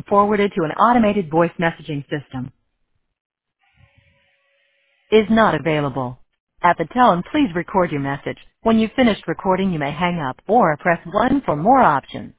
forwarded to an automated voice messaging system. Is not available. At the tone, please record your message. When you've finished recording, you may hang up or press 1 for more options.